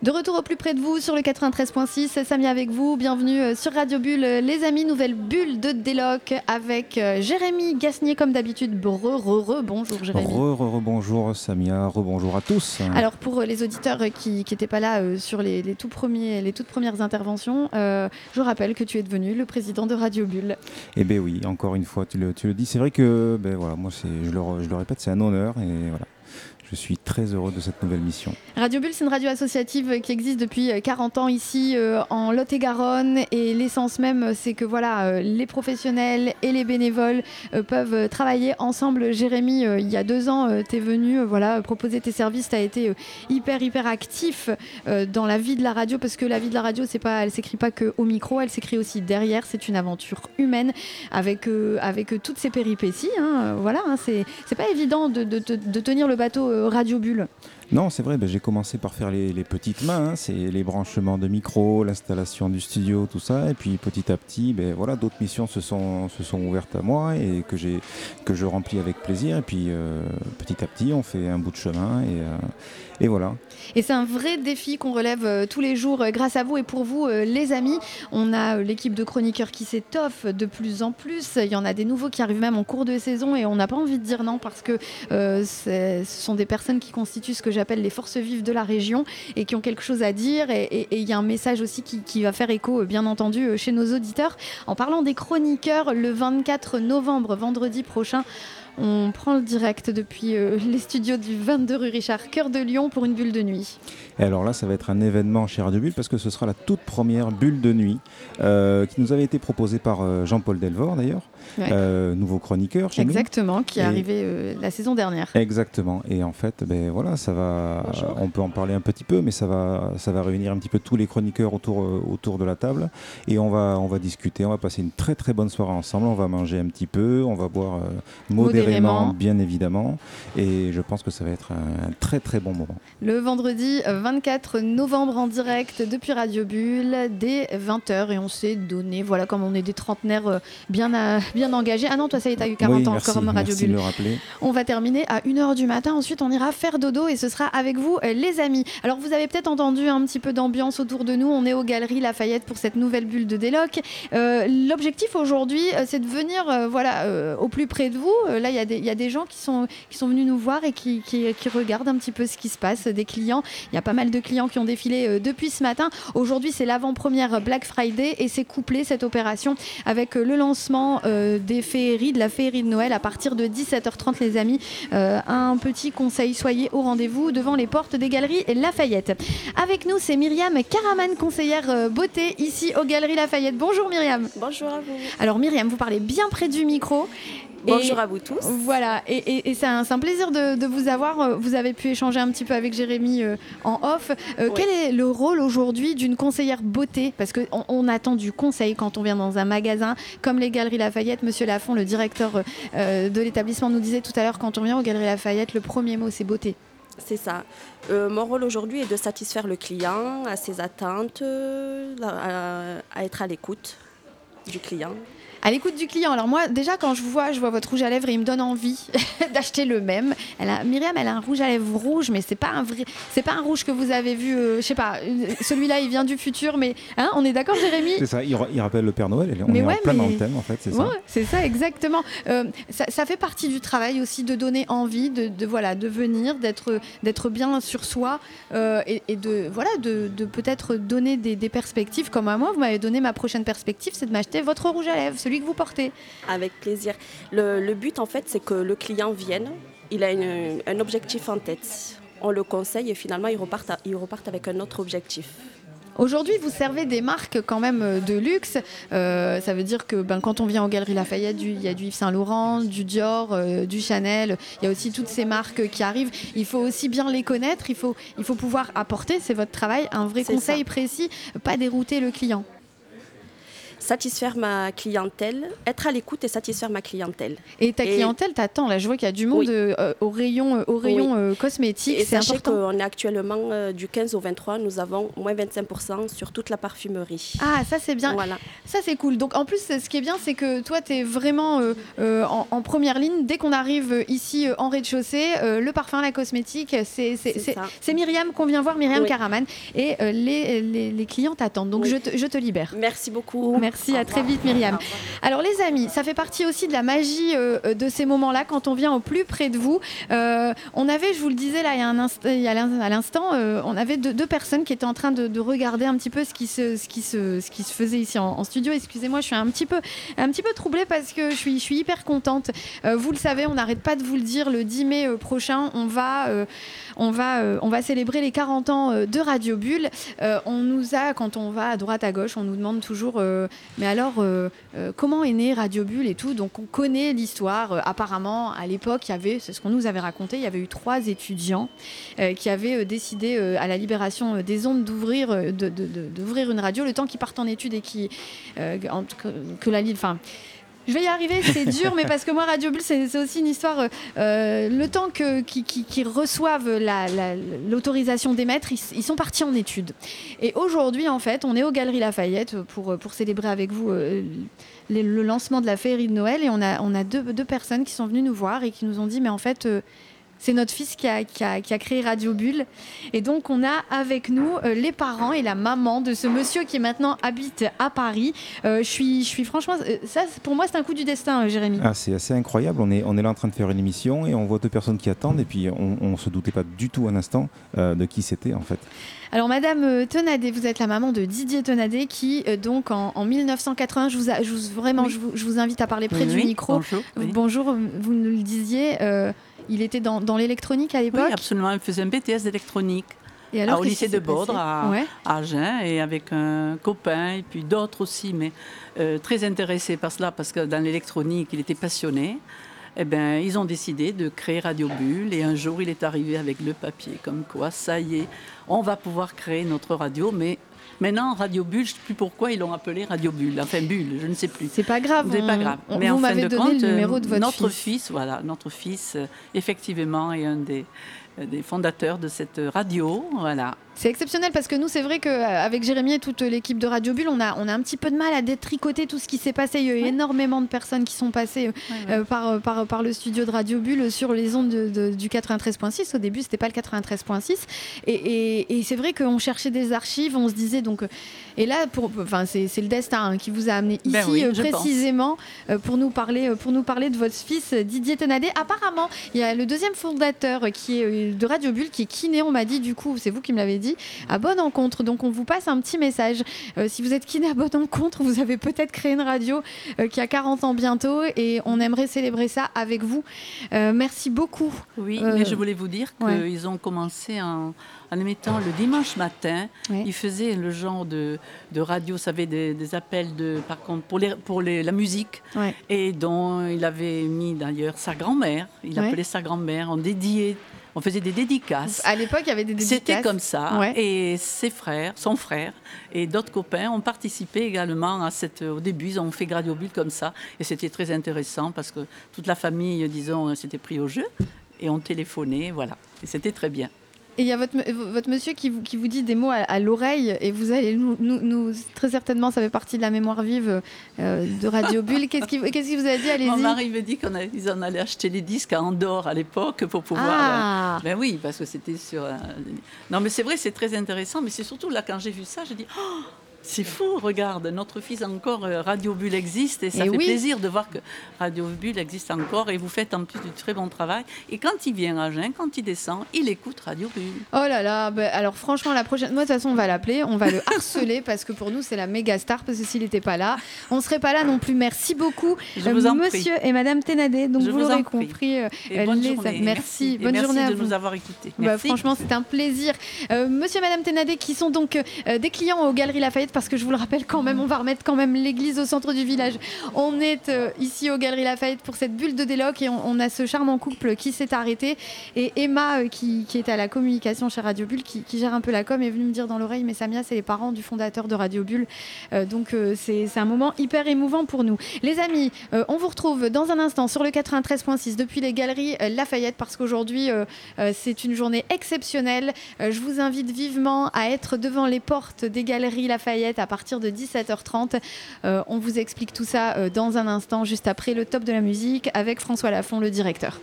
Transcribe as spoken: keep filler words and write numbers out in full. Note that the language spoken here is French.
De retour au plus près de vous sur le quatre-vingt-treize virgule six, Samia avec vous, bienvenue sur Radio Bulle, les amis, nouvelle bulle de Déloc avec Jérémy Gasnier comme d'habitude. Re, re, re, bonjour Jérémy. Re, re, re, bonjour Samia, rebonjour à tous. Alors pour les auditeurs qui n'étaient pas là euh, sur les, les, tout premiers, les toutes premières interventions, euh, je rappelle que tu es devenu le président de Radio Bulle. Eh bien oui, encore une fois, tu le, tu le dis, c'est vrai que ben, voilà, moi c'est, je, le, je le répète, c'est un honneur et voilà. Je suis très heureux de cette nouvelle mission. Radio Bulle, c'est une radio associative qui existe depuis quarante ans ici euh, en Lot-et-Garonne. Et l'essence même, c'est que voilà, euh, les professionnels et les bénévoles euh, peuvent travailler ensemble. Jérémy, euh, il y a deux ans, euh, tu es venu euh, voilà, proposer tes services. Tu as été euh, hyper, hyper actif euh, dans la vie de la radio. Parce que la vie de la radio, c'est pas, elle ne s'écrit pas qu'au micro, elle s'écrit aussi derrière. C'est une aventure humaine avec, euh, avec euh, toutes ses péripéties. Hein, voilà, hein, c'est, c'est pas évident de, de, de, de tenir le bateau euh, Radio Bulle. Non, c'est vrai, ben, j'ai commencé par faire les, les petites mains, hein, c'est les branchements de micro, l'installation du studio, tout ça, et puis petit à petit, ben, voilà, d'autres missions se sont, se sont ouvertes à moi et que, j'ai, que je remplis avec plaisir, et puis euh, petit à petit, on fait un bout de chemin, et, euh, et voilà. Et c'est un vrai défi qu'on relève euh, tous les jours euh, grâce à vous et pour vous, euh, les amis. On a euh, l'équipe de chroniqueurs qui s'étoffe de plus en plus. Il y en a des nouveaux qui arrivent même en cours de saison et on n'a pas envie de dire non parce que euh, ce sont des personnes qui constituent ce que j'appelle les forces vives de la région et qui ont quelque chose à dire. Et il y a un message aussi qui, qui va faire écho, bien entendu, chez nos auditeurs. En parlant des chroniqueurs, le vingt-quatre novembre, vendredi prochain, on prend le direct depuis euh, les studios du vingt-deux rue Richard, cœur de Lyon, pour une bulle de nuit. Et alors là, ça va être un événement chez Radio Bulle parce que ce sera la toute première bulle de nuit euh, qui nous avait été proposée par euh, Jean-Paul Delvort d'ailleurs, ouais. euh, nouveau chroniqueur chez Exactement, nous. qui est et... arrivé euh, la saison dernière. Exactement. Et en fait, ben voilà, ça va. Bonjour. On peut en parler un petit peu, mais ça va, ça va réunir un petit peu tous les chroniqueurs autour, euh, autour de la table et on va, on va discuter, on va passer une très très bonne soirée ensemble. On va manger un petit peu, on va boire euh, modérément, modérément, bien évidemment, et je pense que ça va être un, un très très bon moment. Le vendredi vingt-quatre novembre en direct depuis Radio Bulle dès vingt heures et on s'est donné, voilà, comme on est des trentenaires bien, à, bien engagés. Ah non, toi ça y est, t'as eu quarante oui, ans merci, encore Radio merci Bulle. De le rappeler. On va terminer à une heure du matin, ensuite on ira faire dodo et ce sera avec vous les amis. Alors vous avez peut-être entendu un petit peu d'ambiance autour de nous, on est aux Galeries Lafayette pour cette nouvelle bulle de Déloc. Euh, l'objectif aujourd'hui c'est de venir euh, voilà, euh, au plus près de vous. Euh, là il y, y a des gens qui sont, qui sont venus nous voir et qui, qui, qui regardent un petit peu ce qui se passe, des clients. Il y a pas mal de clients qui ont défilé euh, depuis ce matin. Aujourd'hui, c'est l'avant-première Black Friday et c'est couplé cette opération avec euh, le lancement euh, des féeries, de la féerie de Noël à partir de dix-sept heures trente, les amis. Euh, un petit conseil, soyez au rendez-vous devant les portes des Galeries Lafayette. Avec nous, c'est Myriam Caraman, conseillère euh, beauté ici aux Galeries Lafayette. Bonjour Myriam. Bonjour à vous. Alors Myriam, vous parlez bien près du micro. Bonjour et, à vous tous. Voilà, et, et, et c'est, un, c'est un plaisir de, de vous avoir. Vous avez pu échanger un petit peu avec Jérémy euh, en off. Euh, oui. Quel est le rôle aujourd'hui d'une conseillère beauté ? Parce qu'on on attend du conseil quand on vient dans un magasin comme les Galeries Lafayette. Monsieur Lafont, le directeur euh, de l'établissement, nous disait tout à l'heure, quand on vient aux Galeries Lafayette, le premier mot c'est beauté. C'est ça. Euh, mon rôle aujourd'hui est de satisfaire le client à ses attentes, euh, à, à être à l'écoute du client. À l'écoute du client. Alors moi, déjà, quand je vous vois, je vois votre rouge à lèvres et il me donne envie d'acheter le même. Elle a, Myriam, elle a un rouge à lèvres rouge, mais c'est pas un vrai, c'est pas un rouge que vous avez vu. Euh, je sais pas. Celui-là, il vient du futur, mais hein, on est d'accord, Jérémy ? C'est ça. Il, il rappelle le Père Noël. On mais est ouais, en plein mais... dans le thème, en fait. C'est ouais, ça. C'est ça, exactement. Euh, ça, ça fait partie du travail aussi de donner envie, de, de voilà, de venir, d'être, d'être bien sur soi euh, et, et de voilà, de, de peut-être donner des, des perspectives. Comme à moi, vous m'avez donné ma prochaine perspective, c'est de m'acheter votre rouge à lèvres. Celui que vous portez. Avec plaisir. Le, le but, en fait, c'est que le client vienne, il a une, un objectif en tête. On le conseille et finalement, il repart, à, il repart avec un autre objectif. Aujourd'hui, vous servez des marques quand même de luxe. Euh, ça veut dire que ben, quand on vient aux Galeries Lafayette, il y a du Yves Saint Laurent, du Dior, euh, du Chanel. Il y a aussi toutes ces marques qui arrivent. Il faut aussi bien les connaître. Il faut, il faut pouvoir apporter, c'est votre travail, un vrai c'est conseil ça. Précis, pas dérouter le client. satisfaire ma clientèle, être à l'écoute et satisfaire ma clientèle. Et ta clientèle et... t'attend, là je vois qu'il y a du monde oui. euh, au rayon, au rayon oui. euh, cosmétique, et c'est sachez important. qu'on est actuellement euh, du quinze au vingt-trois, nous avons moins vingt-cinq pour cent sur toute la parfumerie. Ah ça c'est bien, voilà. Ça c'est cool. Donc en plus ce qui est bien c'est que toi tu es vraiment euh, euh, en, en première ligne, dès qu'on arrive ici euh, en rez-de-chaussée, euh, le parfum, la cosmétique, c'est, c'est, c'est, c'est Myriam qu'on vient voir, Myriam oui. Karaman, et euh, les, les, les clients t'attendent, donc oui. je, te, je te libère. Merci beaucoup. Merci, à très vite Myriam. Alors les amis, ça fait partie aussi de la magie euh, de ces moments-là quand on vient au plus près de vous. Euh, on avait, je vous le disais là il y a, un inst- il y a à l'instant, euh, on avait deux, deux personnes qui étaient en train de, de regarder un petit peu ce qui se, ce qui se, ce qui se faisait ici en, en studio. Excusez-moi, je suis un petit peu, un petit peu troublée parce que je suis, je suis hyper contente. Euh, vous le savez, on n'arrête pas de vous le dire, le dix mai euh, prochain, on va, euh, on, va, euh, on va célébrer les quarante ans euh, de Radio Bulle. Euh, on nous a, quand on va à droite à gauche, on nous demande toujours euh, mais alors euh, euh, comment est née Radio Bulle et tout, donc on connaît l'histoire. Euh, apparemment à l'époque il y avait, c'est ce qu'on nous avait raconté, il y avait eu trois étudiants euh, qui avaient euh, décidé euh, à la libération euh, des ondes d'ouvrir, euh, de, de, de, d'ouvrir une radio le temps qu'ils partent en études et qui euh, que, que la enfin je vais y arriver, c'est dur, mais parce que moi, Radio Bulle, c'est, c'est aussi une histoire. Euh, le temps que, qu'ils, qu'ils reçoivent la, la, l'autorisation d'émettre, ils, ils sont partis en études. Et aujourd'hui, en fait, on est aux Galeries Lafayette pour, pour célébrer avec vous euh, le, le lancement de la féerie de Noël. Et on a, on a deux, deux personnes qui sont venues nous voir et qui nous ont dit, mais en fait... Euh, c'est notre fils qui a, qui, a, qui a créé Radio Bulle. Et donc, on a avec nous euh, les parents et la maman de ce monsieur qui maintenant habite à Paris. Euh, je suis, je suis franchement... Euh, ça, pour moi, c'est un coup du destin, euh, Jérémy. Ah, c'est assez incroyable. On est, on est là en train de faire une émission et on voit deux personnes qui attendent. Et puis, on ne se doutait pas du tout un instant euh, de qui c'était, en fait. Alors, Madame Tenadet, vous êtes la maman de Didier Tenadet qui, euh, donc, en, en mille neuf cent quatre-vingts, je vous, a, je vous, vraiment, oui. je, vous, je vous invite à parler près oui, du oui. micro. Bonjour. Oui. Bonjour, vous nous le disiez... Euh, il était dans, dans l'électronique à l'époque ? Oui, absolument. Il faisait un B T S d'électronique et alors, au lycée de Baudre, à, ouais. à Agen, et avec un copain, et puis d'autres aussi, mais euh, très intéressés par cela, parce que dans l'électronique, il était passionné. Eh bien, ils ont décidé de créer Radio Bulle, et un jour, il est arrivé avec le papier, comme quoi, ça y est, on va pouvoir créer notre radio, mais... Maintenant, Radio Bulle, je ne sais plus pourquoi ils l'ont appelé Radio Bulle. Enfin, Bulle, je ne sais plus. C'est pas grave. C'est on... pas grave. On... Mais vous en m'avez fin de donné compte, le numéro de votre notre fils. fils, voilà, notre fils, euh, effectivement, est un des, euh, des fondateurs de cette radio, voilà. C'est exceptionnel parce que nous, c'est vrai qu'avec Jérémy et toute l'équipe de Radio Bulle, on a, on a un petit peu de mal à détricoter tout ce qui s'est passé. Il y a eu ouais. énormément de personnes qui sont passées ouais, ouais. Euh, par, par, par le studio de Radio Bulle sur les ondes de, de, du quatre-vingt-treize virgule six. Au début, ce n'était pas le quatre-vingt-treize virgule six. Et, et, et c'est vrai qu'on cherchait des archives, on se disait... donc et là, pour, enfin, c'est, c'est le destin hein, qui vous a amené ici ben oui, euh, précisément euh, pour, nous parler, pour nous parler de votre fils Didier Tenadet. Apparemment, il y a le deuxième fondateur qui est, de Radio Bulle qui est kiné, on m'a dit, du coup, c'est vous qui me l'avez dit, à Bonne Encontre. Donc on vous passe un petit message. Euh, si vous êtes kiné à Bonne Encontre, vous avez peut-être créé une radio euh, qui a quarante ans bientôt et on aimerait célébrer ça avec vous. Euh, merci beaucoup. Oui, euh, mais je voulais vous dire qu'ils ouais. ont commencé en, en émettant le dimanche matin. Ouais. Ils faisaient le genre de, de radio, vous savez, des, des appels de, par contre, pour, les, pour les, la musique. Ouais. Et dont il avait mis d'ailleurs sa grand-mère. Il ouais. appelait sa grand-mère. On dédiait On faisait des dédicaces. À l'époque, il y avait des dédicaces. C'était comme ça. Ouais. Et ses frères, son frère et d'autres copains ont participé également à cette... Au début, ils ont fait Radio Bulle comme ça. Et c'était très intéressant parce que toute la famille, disons, s'était pris au jeu. Et on téléphonait, voilà. Et c'était très bien. Et il y a votre, votre monsieur qui vous, qui vous dit des mots à, à l'oreille et vous allez nous, nous, nous... Très certainement, ça fait partie de la mémoire vive euh, de Radio Bulle. Qu'est-ce qu'il qu'est-ce qui vous a dit ? Allez-y. Mon mari me dit qu'ils en allaient acheter les disques à Andorre à l'époque pour pouvoir... Ah. Euh... Ben oui, parce que c'était sur... Euh... Non, mais c'est vrai, c'est très intéressant. Mais c'est surtout là, quand j'ai vu ça, j'ai dit... Oh, c'est fou, regarde, notre fils encore, euh, Radio Bulle existe et ça et fait oui. plaisir de voir que Radio Bulle existe encore et vous faites en plus du très bon travail. Et quand il vient à Agen, quand il descend, il écoute Radio Bulle. Oh là là, bah, alors franchement, la prochaine, moi de toute façon, on va l'appeler, on va le harceler parce que pour nous, c'est la méga star parce que s'il n'était pas là, on ne serait pas là non plus. Merci beaucoup, Je vous en monsieur prie. et madame Tenadet. Donc Je vous, vous l'aurez compris. Euh, et bonne les... journée. Merci, merci. bonne merci journée à de vous. nous avoir écoutés. Bah, franchement, c'est un plaisir. Euh, monsieur et madame Tenadet qui sont donc euh, des clients aux Galeries Lafayette. vite parce que je vous le rappelle quand même, on va remettre quand même l'église au centre du village. On est euh, ici aux Galeries Lafayette pour cette bulle de déloc et on, on a ce charmant couple qui s'est arrêté et Emma euh, qui, qui est à la communication chez Radio Bulle, qui, qui gère un peu la com, est venue me dire dans l'oreille, mais Samia, c'est les parents du fondateur de Radio Bulle, euh, donc euh, c'est, c'est un moment hyper émouvant pour nous. Les amis, euh, on vous retrouve dans un instant sur le quatre-vingt-treize virgule six depuis les Galeries euh, Lafayette parce qu'aujourd'hui euh, euh, c'est une journée exceptionnelle. Euh, je vous invite vivement à être devant les portes des Galeries Lafayette à partir de dix-sept heures trente. Euh, on vous explique tout ça euh, dans un instant, juste après le top de la musique avec François Lafont, le directeur.